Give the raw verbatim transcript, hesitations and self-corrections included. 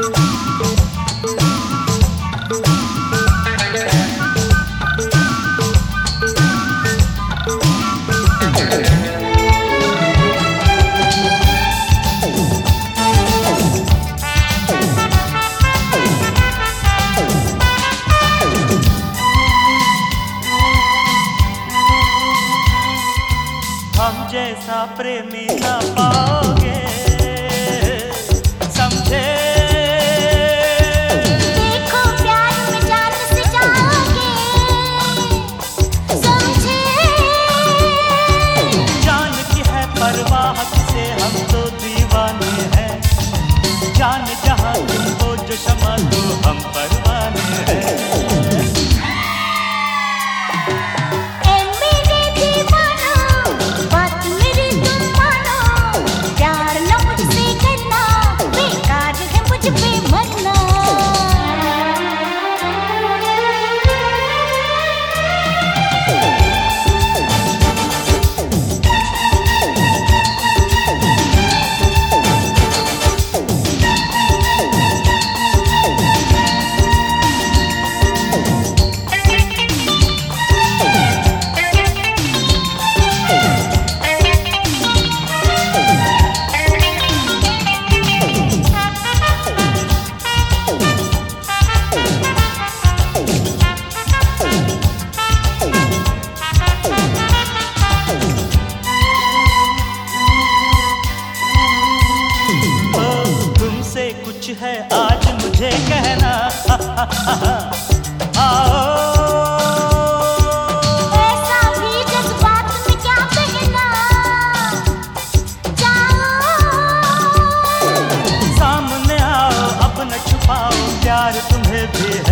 हम जैसा प्रेमी ना पाओगे, समझे? देखो प्यार में जान से जाओगे, समझे? जान की है परवाह किसे, हम तो दीवाने हैं। जान जहां तुम हो जो शमा, तो हम परवाने हैं। कुछ है आज मुझे कहना, आओ। ऐसा भी जज्बात में क्या कहना, जाओ। सामने आओ, अब न छुपाओ, प्यार तुम्हें भी है।